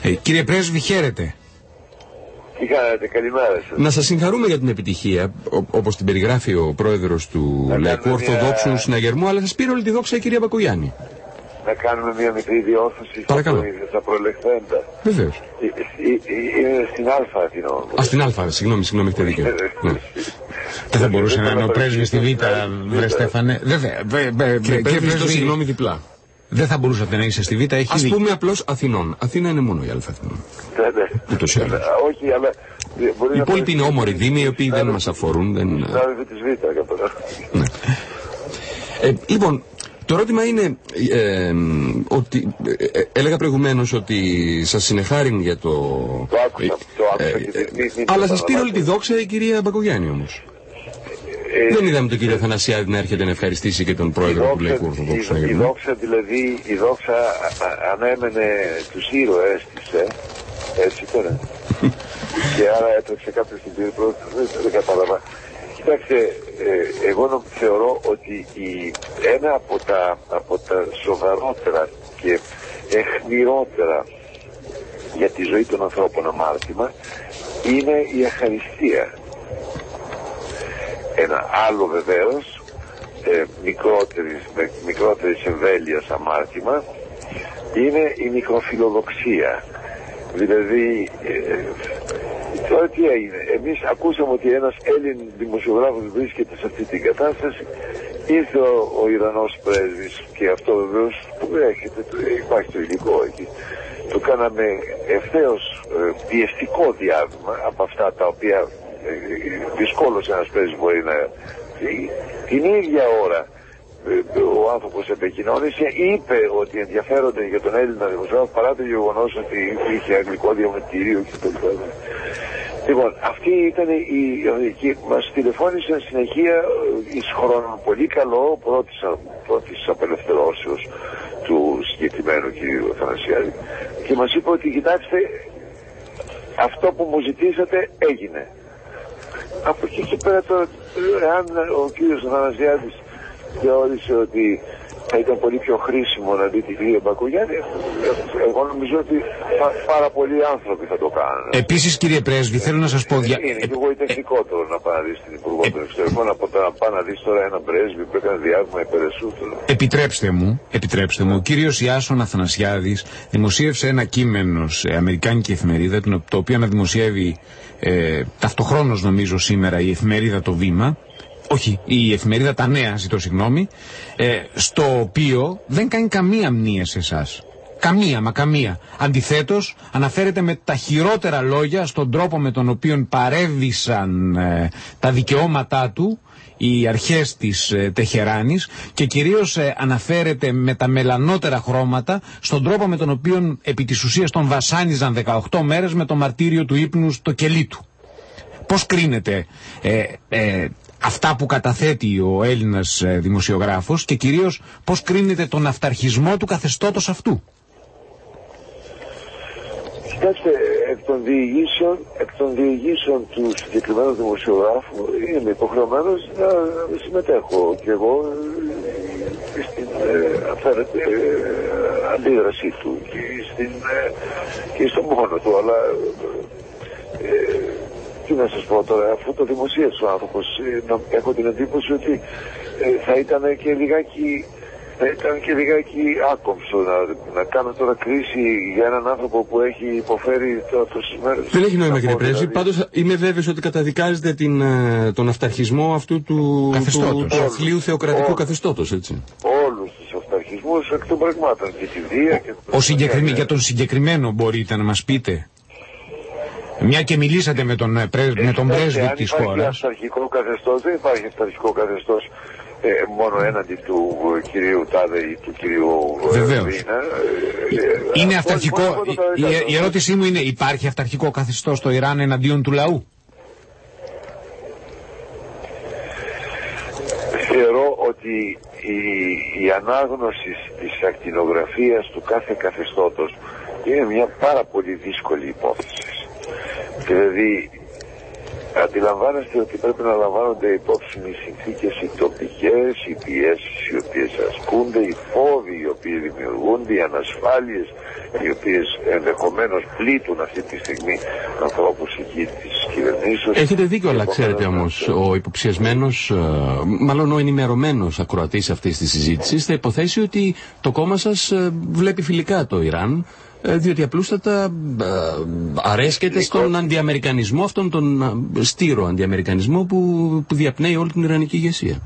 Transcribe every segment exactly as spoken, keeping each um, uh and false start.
Ε, κύριε Πρέσβη, χαίρετε. Τι κάνετε, καλημέρα σας. Να σας συγχαρούμε για την επιτυχία, όπως την περιγράφει ο πρόεδρος του να Λαϊκού Ορθοδόξου μια... Συναγερμού, αλλά σας πήρε όλη τη δόξα η κυρία Μπακογιάννη. Να κάνουμε μια μικρή διόρθωση στα προλεχθέντα. Βεβαίως. Είναι στην Α Αθηνών. Α, στην Α, συγγνώμη, συγγνώμη, έχετε δίκιο. Δεν θα μπορούσε να είναι ο πρέσβης στη Β, βρε Στέφανε. Κύριε Πρέσβη, συγγνώμη διπλά. Δεν θα μπορούσατε να είστε στη Β, έχει. Ας πούμε απλώς Αθηνών. Αθήνα είναι μόνο η Α Αθηνών. Ούτως ή άλλως. Όχι, αλλά. Οι υπόλοιποι είναι όμοροι δήμοι, οι οποίοι δεν μας αφορούν. Λοιπόν, το ερώτημα είναι ε, ότι ε, έλεγα προηγουμένως ότι σας συνεχάριν για το... Το άκουσα, το άκουσα. Ε, ε, αλλά σας πήρε όλη τη δόξα η κυρία Μπακογιάννη όμως. Ε, Δεν είδαμε τον κύριο Αθανασιάδη να έρχεται να ευχαριστήσει και τον πρόεδρο του Λαϊκού Ορθοδόξου. Η δόξα δηλαδή, η δόξα ανέμενε τους ήρωες της, ε, έτσι τώρα. Και άρα έτρεξε κάποιος στην πύρη πρώτη, δεν κατάλαβα. Κοιτάξτε, ε, εγώ θεωρώ ότι η, ένα από τα, από τα σοβαρότερα και εχμηρότερα για τη ζωή των ανθρώπων αμάρτημα είναι η ευχαριστία. Ένα άλλο βεβαίως, ε, μικρότερης, με, μικρότερης εμβέλειας αμάρτημα, είναι η μικροφιλοδοξία. Δηλαδή, ε, τώρα τι έγινε, εμείς ακούσαμε ότι ένας Έλλην δημοσιογράφος βρίσκεται σε αυτή την κατάσταση, ήρθε ο, ο Ιρανός πρέσβης και αυτό βεβαίως που έχετε, υπάρχει το υλικό εκεί. Το κάναμε ευθέως ε, πιεστικό διάβημα από αυτά τα οποία ε, δυσκόλως ένας πρέσβης μπορεί να... Την ίδια ώρα ε, ο άνθρωπος επικοινώνησε, είπε ότι ενδιαφέρονται για τον Έλληνα δημοσιογράφο παρά το γεγονός ότι είχε αγγλικό διαβατήριο και το λοιπά. Λοιπόν, αυτή ήταν η... η μας τηλεφώνησαν συνεχεία εις χρόνων πολύ καλό πρώτης, πρώτης απελευθερώσεως του συγκεκριμένου κ. Αθανασιάδη και μας είπε ότι κοιτάξτε, αυτό που μου ζητήσατε έγινε. Από εκεί και πέρα το, εάν ο κ. Αθανασιάδης θεώρησε ότι θα ήταν πολύ πιο χρήσιμο να δει την κυρία Μπακογιάννη, εγώ νομίζω ότι πά, πάρα πολλοί άνθρωποι θα το κάνουν. Επίσης, κύριε Πρέσβη, θέλω να σας πω... Δια... Είναι και εγωιτευτικότερο ε... να πάει να δεις την Υπουργό των Εξωτερικών από το να πάει να δεις τώρα έναν πρέσβη που έκανε διάβημα υπερεσούτων. Επιτρέψτε μου, επιτρέψτε μου, ο κύριος Ιάσον Αθανασιάδης δημοσίευσε ένα κείμενο σε αμερικάνικη εφημερίδα, το οποίο αναδημοσιεύει ε, ταυτοχρόνως νομίζω σήμερα η εφημερίδα Το Βήμα, όχι, η εφημερίδα Τα Νέα, ζητώ συγγνώμη, ε, στο οποίο δεν κάνει καμία μνήα σε εσάς. Καμία, μα καμία. Αντιθέτως, αναφέρεται με τα χειρότερα λόγια στον τρόπο με τον οποίο παρέβησαν ε, τα δικαιώματά του οι αρχές της ε, Τεχεράνης και κυρίως ε, αναφέρεται με τα μελανότερα χρώματα στον τρόπο με τον οποίο επί της ουσίας τον βασάνιζαν δεκαοκτώ μέρες με το μαρτύριο του ύπνου στο κελί του. Πώς κρίνεται ε, ε, αυτά που καταθέτει ο Έλληνας ε, δημοσιογράφος και κυρίως πώς κρίνεται τον αυταρχισμό του καθεστώτος αυτού? Κοιτάξτε, εκ των διηγήσεων, εκ των διηγήσεων του συγκεκριμένου δημοσιογράφου είμαι υποχρεωμένος να συμμετέχω και εγώ στην ε, ε, αντίδρασή του και, στην, ε, και στον πόνο του, αλλά ε, τι να σας πω τώρα, αφού το δημοσίευσε ο άνθρωπος, ε, έχω την εντύπωση ότι ε, θα ήταν και λιγάκι Θα ήταν και λιγάκι άκομψο να, να κάνω τώρα κρίση για έναν άνθρωπο που έχει υποφέρει τόσες μέρες. Δεν έχει νόημα, κύριε Πρέσβη. Δηλαδή... Πάντως είμαι βέβαιος ότι καταδικάζετε την, τον αυταρχισμό αυτού του, του, του αθλίου θεοκρατικού Όλους. καθεστώτος, έτσι. Όλους τους αυταρχισμούς εκ των πραγμάτων και τη βία και το... Ο συγκεκριμέ... Για τον συγκεκριμένο μπορείτε να μας πείτε? Μια και μιλήσατε με τον, πρέσ... με τον πρέσβη της χώρας. Αν υπάρχει αυταρχικό καθεστώς, δεν υπάρχει αυταρχικό καθεστώς Ε, μόνο έναντι του ε, κυρίου Τάδε ή του κυρίου Βεβαίως. Βίνα. Ε, είναι αυταρχικό. Η, η, η ερώτησή μου είναι, υπάρχει αυταρχικό καθεστώς στο Ιράν εναντίον του λαού? Θεωρώ ότι η, η ανάγνωση της ακτινογραφίας του κάθε καθεστώτος είναι μια πάρα πολύ δύσκολη υπόθεση. Δηλαδή αντιλαμβάνεστε ότι πρέπει να λαμβάνονται υπόψη οι συνθήκες οι τοπικές, οι πιέσεις οι οποίες ασκούνται, οι φόβοι οι οποίοι δημιουργούνται, οι ανασφάλειες οι οποίες ενδεχομένως πλήττουν αυτή τη στιγμή ανθρώπους εκεί της κυβερνήσεως. Έχετε δίκιο, αλλά ξέρετε όμως, ο υποψιασμένος, μάλλον ο ενημερωμένος ακροατής αυτής της συζήτησης θα υποθέσει ότι το κόμμα σας βλέπει φιλικά το Ιράν, διότι απλούστατα αρέσκεται στον αντιαμερικανισμό, αυτόν τον στήρο αντιαμερικανισμό που, που διαπνέει όλη την ιρανική ηγεσία.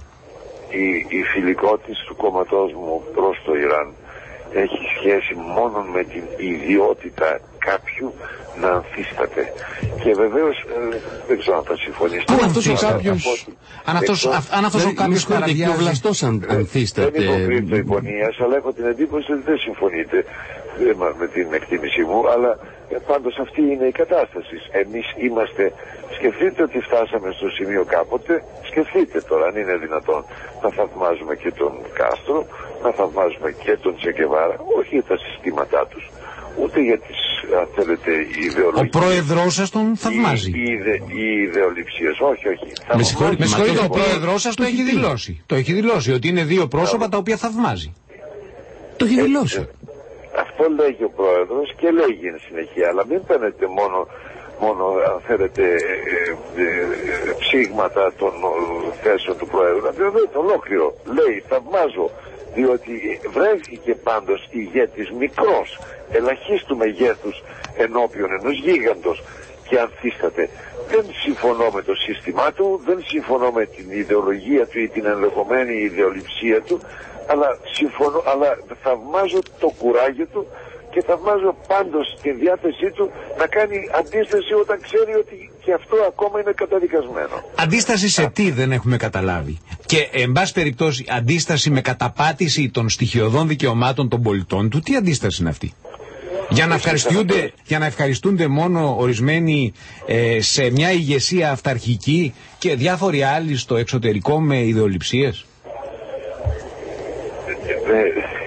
Η, η φιλικότης του κόμματός μου προς το Ιράν έχει σχέση μόνο με την ιδιότητα κάποιου να ανθίσταται. Και βεβαίως ε, δεν ξέρω αν θα συμφωνήσετε. Αν αυτός ο κάποιος, αν αυτός, αν αυτός ο κάποιος παραβιάζει... ο βλαστός αν, ανθίσταται. Δεν υποκρίνεται υπονίας, αλλά έχω την εντύπωση ότι δεν συμφωνείτε με την εκτίμησή μου, αλλά πάντως αυτή είναι η κατάσταση. Εμείς είμαστε, σκεφτείτε ότι φτάσαμε στο σημείο κάποτε, σκεφτείτε τώρα αν είναι δυνατόν να θαυμάζουμε και τον Κάστρο, να θαυμάζουμε και τον Τσε Γκεβάρα, όχι για τα συστήματά τους, ούτε για τις, αν θέλετε, ιδεολογίες. Ο πρόεδρός σας τον θαυμάζει. Οι, ιδε, οι ιδεολειψίες, όχι, όχι. Με συγχωρείτε, ο πρόεδρός σας το έχει δηλώσει. Το έχει δηλώσει, ότι είναι δύο πρόσωπα τα οποία θαυμάζει. Το έχει δηλώσει. Αυτό λέγει ο πρόεδρος και λέγει εν συνεχεία, αλλά μην παίρνετε μόνο, μόνο αν θέλετε, ε, ε, ε, ψήγματα των θέσεων του πρόεδρου. Δηλαδή το ολόκληρο λέει, θαυμάζω, διότι βρέθηκε πάντως ηγέτης μικρός, ελαχίστου μεγέθους ενώπιον ενός γίγαντος και ανθίσταται. Δεν συμφωνώ με το σύστημά του, δεν συμφωνώ με την ιδεολογία του ή την ενδεχομένη ιδεολειψία του, αλλά συμφωνώ, αλλά θαυμάζω το κουράγιο του και θαυμάζω πάντως τη διάθεσή του να κάνει αντίσταση όταν ξέρει ότι και αυτό ακόμα είναι καταδικασμένο. Αντίσταση σε τι δεν έχουμε καταλάβει. Και εν πάση περιπτώσει αντίσταση με καταπάτηση των στοιχειωδών δικαιωμάτων των πολιτών του, τι αντίσταση είναι αυτή? Για να, ευχαριστούνται, για να ευχαριστούνται μόνο ορισμένοι ε, σε μια ηγεσία αυταρχική και διάφοροι άλλοι στο εξωτερικό με ιδεολειψίες. Ε,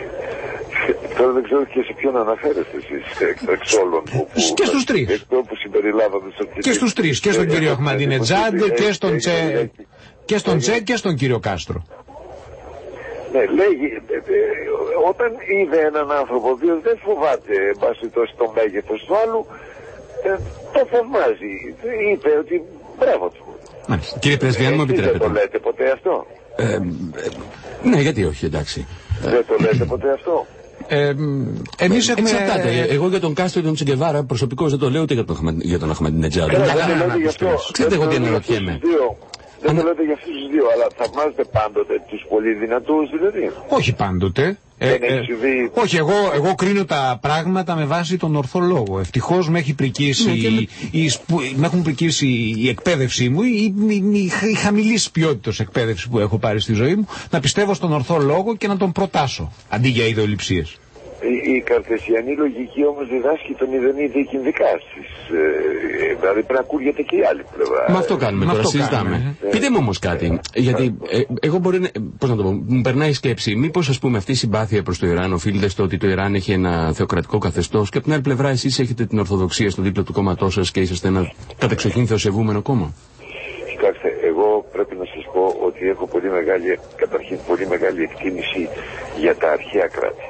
τώρα δεν ξέρω και σε ποιον αναφέρεστε εσείς εξ όλων που, που, και στους τρεις που συμπεριλάβαμε στο και στους τρεις, και στον κύριο Αχμαντινετζάντ και στον Τσε και στον Τσε και στον κύριο Κάστρο. Ναι, λέγει, όταν είδε έναν άνθρωπο ο οποίος δεν φοβάται εν πάση τόσο το μέγεθος του άλλου, ε, το θαυμάζει. Είπε ότι μπράβο του. Μάλιστα. Κύριε Πρέσβη, αν μου επιτρέπετε. Δεν το λέτε ποτέ αυτό? Ε, ε, ναι, γιατί όχι, εντάξει. Δεν το λέτε ποτέ αυτό? Ε, εμείς έχουμε... Εξαρτάται. Εγώ για τον Κάστρο και τον Τσε Γκεβάρα προσωπικώς δεν το λέω, ούτε για τον, για τον Αχμαντινετζάντ. Ξέρετε εγώ τι αναρωτιέμαι. Δεν το λέτε για αυτούς τους δύο, αλλά θαυμάζετε πάντοτε τους πολύ δυνατούς δηλαδή? Όχι πάντοτε. Ε, ε, όχι, εγώ, εγώ κρίνω τα πράγματα με βάση τον ορθό λόγο. Ευτυχώς με έχει πρικήσει, ναι, η, η, η, με έχουν πρικήσει η εκπαίδευσή μου, η, η, η, η χαμηλής ποιότητας εκπαίδευση που έχω πάρει στη ζωή μου, να πιστεύω στον ορθό λόγο και να τον προτάσω, αντί για ιδεολειψίες. Η, η καρτεσιανή λογική όμως διδάσκει τον μηδενή δίκην δικάσεις. Ε, δηλαδή πρέπει να ακούγεται και η άλλη πλευρά. Μα αυτό κάνουμε τώρα, συζητάμε. Ε, Πείτε μου όμως κάτι, ε, γιατί ε, εγώ μπορεί να, πώς να το πω, μου περνάει η σκέψη, μήπως ας πούμε αυτή η συμπάθεια προς το Ιράν οφείλεται στο ότι το Ιράν έχει ένα θεοκρατικό καθεστώς και από την άλλη πλευρά εσείς έχετε την Ορθοδοξία στο δίπλα του κόμματός σας και είσαστε ένα κατεξοχήν θεοσεβούμενο κόμμα? Κοιτάξτε, εγώ πρέπει να σας πω ότι έχω πολύ μεγάλη, καταρχήν πολύ μεγάλη εκτίμηση για τα αρχαία κράτη.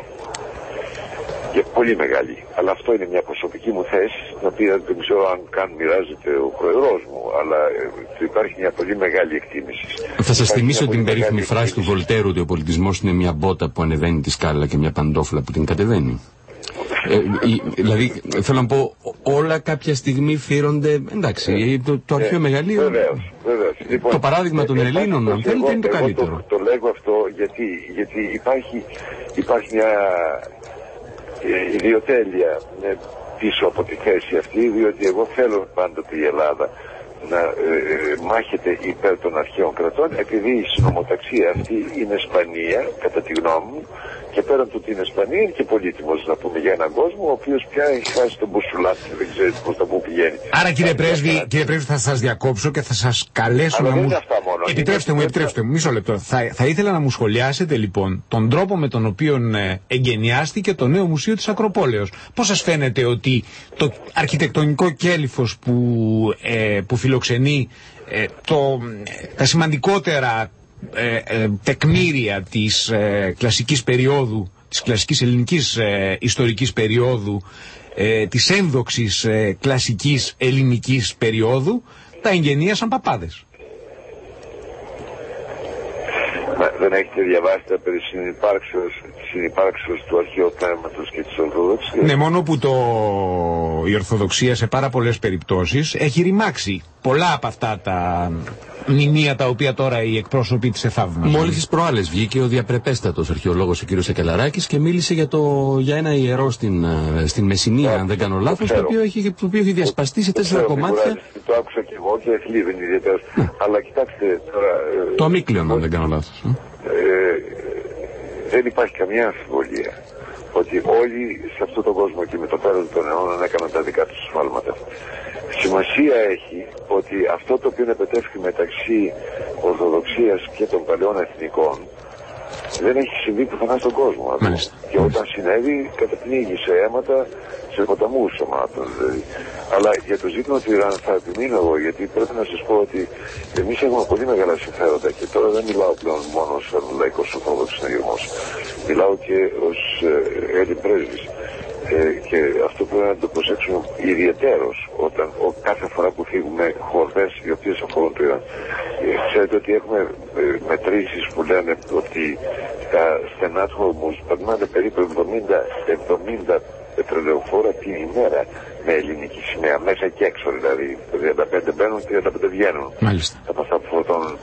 Και πολύ μεγάλη. Αλλά αυτό είναι μια προσωπική μου θέση, την οποία δεν ξέρω αν καν μοιράζεται ο πρόεδρός μου, αλλά ε, υπάρχει μια πολύ μεγάλη εκτίμηση. Θα σας θυμίσω την περίφημη φράση του Βολτέρου ότι ο πολιτισμός είναι μια μπότα που ανεβαίνει τη σκάλα και μια παντόφλα που την κατεβαίνει. Ε, η, δηλαδή, θέλω να πω, όλα κάποια στιγμή φύρονται, εντάξει, το, το αρχαίο μεγαλείο, βεβαίως, βεβαίως. Λοιπόν, το παράδειγμα των ε, Ελλήνων, αν θέλετε, είναι το καλύτερο. Το, το λέγω αυτό γιατί, γιατί υπάρχει, υπάρχει μια ε, ιδιοτέλεια ε, πίσω από τη θέση αυτή, διότι εγώ θέλω πάντοτε η Ελλάδα να ε, ε, μάχεται υπέρ των αρχαίων κρατών, επειδή η συνομοταξία αυτή είναι σπανία, κατά τη γνώμη μου, και πέραν του ότι είναι σπανία, είναι και πολύτιμος να πούμε για έναν κόσμο, ο οποίος πια έχει χάσει τον μπουσουλάτη και δεν ξέρει πώς θα πού πηγαίνει. Άρα κύριε Πρέσβη, κύριε Πρέσβη, θα σας διακόψω και θα σας καλέσω. Αλλά να μου... Επιτρέψτε μου, επιτρέψτε μου, μισό λεπτό. Θα, θα ήθελα να μου σχολιάσετε λοιπόν τον τρόπο με τον οποίο ε, εγκαινιάστηκε το νέο μουσείο της Ακροπόλεως. Πώς σας φαίνεται ότι το αρχιτεκτονικό κέλυφος που, ε, που φιλοξενεί ε, το, τα σημαντικότερα ε, ε, τεκμήρια της ε, κλασικής περίοδου, της κλασικής ελληνικής ε, ιστορικής περίοδου, ε, της ένδοξης ε, κλασικής ελληνικής περίοδου, τα εγγενίασαν παπάδες. Δεν έχετε διαβάσει τα περί συνυπάρξεως, συνυπάρξεως του αρχαίου πνεύματος και της Ορθοδοξίας? Ναι, μόνο που το... η Ορθοδοξία σε πάρα πολλές περιπτώσεις έχει ρημάξει πολλά από αυτά τα μνημεία τα οποία τώρα οι εκπρόσωποι της εθαύμασαν. Μόλις τις προάλλες βγήκε ο διαπρεπέστατος αρχαιολόγος ο κ. Σακελαράκης και μίλησε για, το... για ένα ιερό στην, στην Μεσσηνία, αν δεν κάνω λάθος, το οποίο έχει, το οποίο έχει διασπαστεί σε τέσσερα κομμάτια. Το άκουσα και εγώ και θλίβει ιδιαίτερα. Αλλά κοιτάξτε τώρα... Το Αμίκλειον, αν δεν κάνω λάθος. Ε, δεν υπάρχει καμία αμφιβολία ότι όλοι σε αυτόν τον κόσμο και με το πέρας των αιώνων έκαναν τα δικά τους σφάλματα. Σημασία έχει ότι αυτό το οποίο επετεύχθη μεταξύ Ορθοδοξίας και των παλαιών εθνικών δεν έχει συμβεί πουθενά στον κόσμο. Μάλιστα. Και όταν συνέβη καταπνίγει σε αίματα, σε ποταμούς σωμάτων δηλαδή. Αλλά για το ζήτημα του Ιράν θα επιμείνω εγώ, γιατί πρέπει να σας πω ότι εμείς έχουμε πολύ μεγάλα συμφέροντα και τώρα δεν μιλάω πλέον μόνο ως λαϊκός Ορθόδοξος συναγερμός. Μιλάω και ως ε, Έλλην πρέσβης. Ε, και αυτό πρέπει να το προσέξουμε ιδιαιτέρως όταν ο, κάθε φορά που φύγουμε χορδές οι οποίες αφορούν το Ιράν. Ε, ξέρετε ότι έχουμε ε, μετρήσεις που λένε ότι τα στενά του Ορμούζ περνάνε περίπου εβδομήντα πετρελαιοφόρα την ημέρα με ελληνική σημαία, μέσα και έξω δηλαδή. τριάντα πέντε μπαίνουν, τριάντα πέντε βγαίνουν. Μάλιστα. Από αυτά που φορτώνουν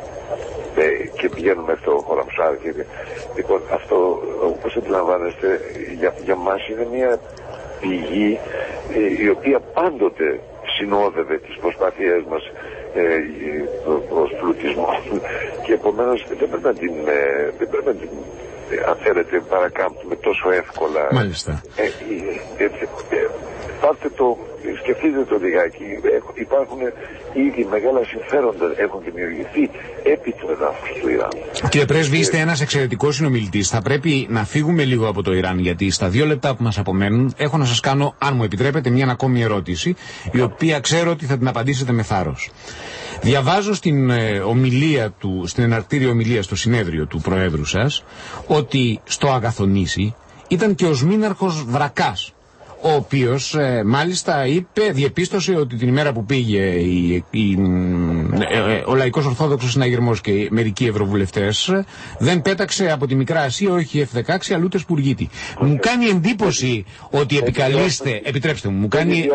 ε, και πηγαίνουν μέχρι το Χοραμσάρ. Και, λοιπόν, αυτό όπως αντιλαμβάνεστε για, για μας είναι μια πηγή ε, η οποία πάντοτε συνόδευε τις προσπάθειές μας ε, προς πλουτισμό και επομένως δεν πρέπει να την, ε, δεν πρέπει να την ε, αν θέλετε παρακάμπτουμε τόσο εύκολα. Μάλιστα. Ε, ε, ε, ε, Πάρτε το, σκεφτείτε το λιγάκι, υπάρχουν ήδη μεγάλα συμφέροντα, έχουν δημιουργηθεί επί του εδάφους του Ιράν. Κύριε Πρέσβη, είστε ένας εξαιρετικός συνομιλητής. Θα πρέπει να φύγουμε λίγο από το Ιράν, γιατί στα δύο λεπτά που μας απομένουν έχω να σας κάνω, αν μου επιτρέπετε, μια ακόμη ερώτηση, η οποία ξέρω ότι θα την απαντήσετε με θάρρος. Διαβάζω στην ε, ομιλία του, στην εναρκτήρια ομιλία στο συνέδριο του Προέδρου σας, ότι στο Αγαθονήσι ήταν και ο Σμήναρχος Βρακάς, ο οποίος ε, μάλιστα είπε, διεπίστωσε ότι την ημέρα που πήγε η, η, ε, ε, ο Λαϊκός Ορθόδοξος Συναγερμός και μερικοί ευρωβουλευτές δεν πέταξε από τη Μικρά Ασία όχι εφ δεκαέξι αλλά ούτε σπουργίτη. Μου κάνει εντύπωση ότι επικαλείστε, επιτρέψτε μου, μου κάνει,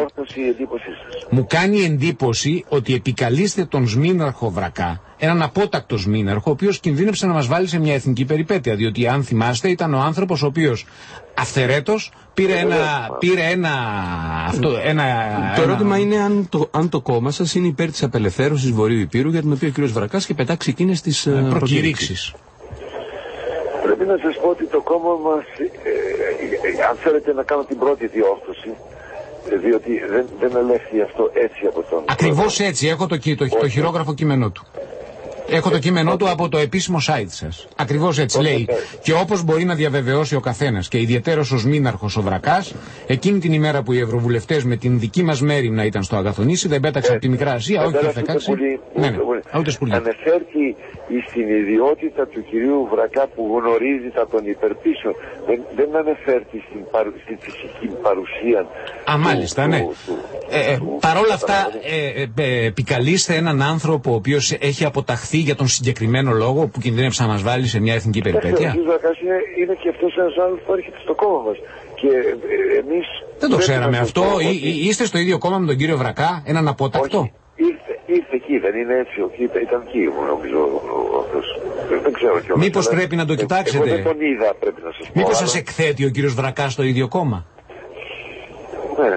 μου κάνει εντύπωση ότι επικαλείστε τον Σμήναρχο Βρακά, έναν απότακτο Σμήναρχο, ο οποίος κινδύνεψε να μας βάλει σε μια εθνική περιπέτεια, διότι αν θυμάστε ήταν ο άνθρωπος ο οποίος αυθαιρέτως πήρε ένα, πήρε ένα, αυτό, ένα... Το ερώτημα είναι αν το, αν το κόμμα σας είναι υπέρ της απελευθέρωσης Βορείου Ηπείρου, για την οποία ο κ. Βρακάς και πετάξει εκείνες τις ε, προκηρύξεις. Πρέπει να σας πω ότι το κόμμα μας, ε, ε, ε, αν θέλετε να κάνω την πρώτη διόρθωση, ε, διότι δεν, δεν ελέγχει αυτό έτσι από τον... Ακριβώς έτσι, έχω το, το, το, το χειρόγραφο κείμενό του. Έχω το κείμενό του από το επίσημο site σας. Ακριβώς έτσι λέει. Και όπως μπορεί να διαβεβαιώσει ο καθένας, και ιδιαιτέρως ο Σμήναρχος ο Βρακάς, εκείνη την ημέρα που οι ευρωβουλευτές με την δική μας μέριμνα ήταν στο Αγαθονήσι, δεν πέταξε από τη Μικρά Ασία, όχι εφ δεκαέξι. Ναι, ναι, ούτε σπουργή. Ανεφέρθη στην ιδιότητα του κυρίου Βρακά που γνωρίζει θα τον υπερπίσω. Δεν, δεν ανεφέρθη στην, παρου, στην φυσική παρουσία. Α, μάλιστα, ναι. Παρ' όλα αυτά, ε, ε, επικαλείστε έναν άνθρωπο ο οποίος έχει αποταχθεί για τον συγκεκριμένο λόγο που κινδύνεψε να μας βάλει σε μια εθνική περιπέτεια. Ο κ. Βρακάς είναι, είναι και αυτός ένας άλλος που έρχεται στο κόμμα μας. Και ε, εμείς... Δεν το ξέραμε αυτό. Ή, ή, είστε στο ίδιο κόμμα με τον κύριο Βρακά, έναν απότακτο. Όχι. Ήρθε, ήρθε εκεί, δεν είναι έτσι. Όχι, ήταν εκεί, νομίζω, αυτός. Δεν ξέρω κιόλας. Μήπως αλλά... πρέπει να το κοιτάξετε. Εγώ δεν τον είδα, πρέπει να σας πω. Μήπως αλλά... σας εκθέτει ο κύριος Βρακάς στο ίδιο κόμμα. Ναι.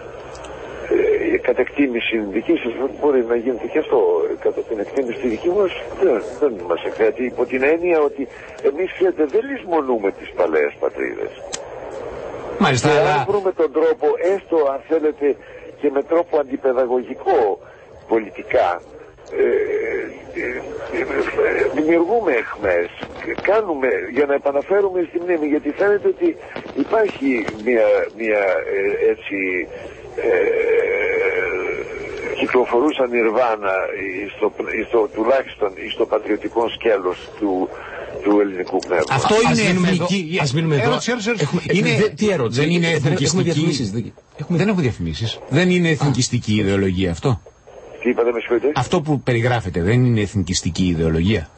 Ε, κατά εκτίμηση δική σας μπορεί να γίνεται και αυτό. Κατά την εκτίμηση τη δική μας δεν, δεν μας εκθέτει. Υπό την έννοια ότι εμείς ξέρετε δεν λησμονούμε τις παλαιές πατρίδες. Μάλιστα. Και αλλά... αν βρούμε τον τρόπο, έστω αν θέλετε και με τρόπο αντιπαιδαγωγικό πολιτικά, ε, ε, ε, ε, δημιουργούμε αιχμές, κάνουμε για να επαναφέρουμε στη μνήμη, γιατί φαίνεται ότι υπάρχει μια, μια ε, έτσι ε, κυκλοφορία κυκλοφορούσαν Ιρβάνα στο, στο, τουλάχιστον στο πατριωτικό σκέλος του, του ελληνικού πνεύματος. Αυτό ας είναι εθνική. Ας μείνουμε εδώ. Ερώτηση, ερώτηση, ερώτηση. Έχουμε, είναι, δε, τι ερώτηση. δεν είναι εθνικιστική. Έχουμε διαφημίσεις. Δεν, έχουμε... δεν έχω διαφημίσεις. Δεν είναι εθνικιστική Α. ιδεολογία αυτό. Τι είπατε, με συγχωρείτε? Αυτό που περιγράφεται δεν είναι εθνικιστική ιδεολογία.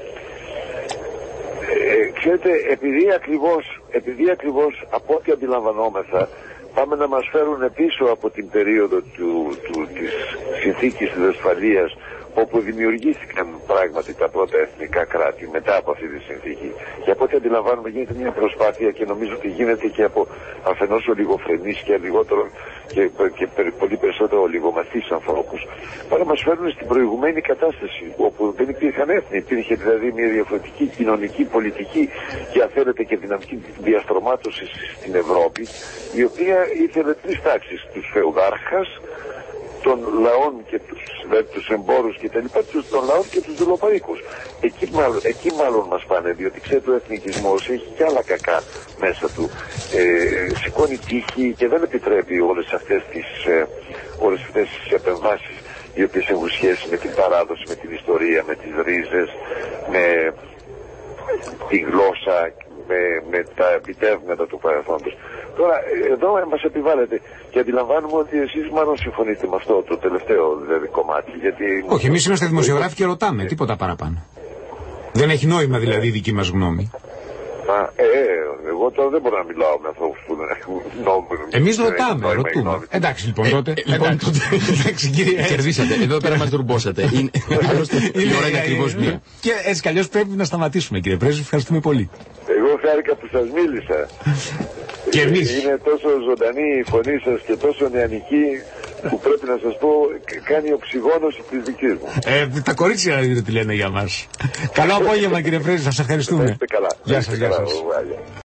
Ε, ξέρετε, επειδή ακριβώς, επειδή ακριβώς από ό,τι αντιλαμβανόμεθα πάμε να μας φέρουν πίσω από την περίοδο του, του, της συνθήκης της Βεσφαλίας, όπου δημιουργήθηκαν πράγματι τα πρώτα εθνικά κράτη μετά από αυτή τη συνθήκη. Και από ό,τι αντιλαμβάνουμε γίνεται μια προσπάθεια και νομίζω ότι γίνεται και από αφενός ολιγοφρενείς και λιγότερο και, και πολύ περισσότερο ολιγομαθείς ανθρώπους, para να μας φέρουν στην προηγουμένη κατάσταση όπου δεν υπήρχαν έθνη. Υπήρχε δηλαδή μια διαφορετική κοινωνική, πολιτική και αν θέλετε και δυναμική διαστρωμάτωση στην Ευρώπη, η οποία ήθελε τρεις τάξεις: τους φεουδάρχας, των λαών και τους, δηλαδή τους εμπόρους και τα λοιπά, τους, των λαών και τους δουλοπαρίκους. Εκεί μάλλον, εκεί μάλλον μας πάνε, διότι ξέρετε ο εθνικισμός έχει και άλλα κακά μέσα του. Ε, σηκώνει τύχη και δεν επιτρέπει όλες αυτές τις, ε, όλες αυτές τις επεμβάσεις οι οποίες έχουν σχέση με την παράδοση, με την ιστορία, με τις ρίζες, με τη γλώσσα, με, με τα επιτεύγματα του παρελθόντος. Τώρα, εδώ μας επιβάλλεται και αντιλαμβάνουμε ότι εσείς μάλλον συμφωνείτε με αυτό το τελευταίο δηλαδή κομμάτι. Γιατί... Όχι, εμείς είμαστε δημοσιογράφοι και ρωτάμε, τίποτα παραπάνω. Δεν έχει νόημα δηλαδή η δική μας γνώμη. Α, ε, εγώ τώρα δεν μπορώ να μιλάω με ανθρώπους που δεν έχουν νόμο. Εμείς ρωτάμε, ρωτούμε. Εντάξει λοιπόν τότε. Λοιπόν τότε. Κερδίσατε, εδώ πέρα μας δουρμπώσατε. Η ώρα είναι ακριβώς μία. Και έτσι κι αλλιώς πρέπει να σταματήσουμε, κύριε Πρέσβη, ευχαριστούμε πολύ. Εγώ χάρηκα που σας μίλησα. Και εμείς. Είναι τόσο ζωντανή η φωνή σας και τόσο νεανική που πρέπει να σας πω κάνει οξυγόνωση της δικής μου. Ε, τα κορίτσια να δείτε τι λένε για μας. Καλό απόγευμα κύριε Πρέσβη, σας ευχαριστούμε. Καλά. Γεια σας, γεια σας.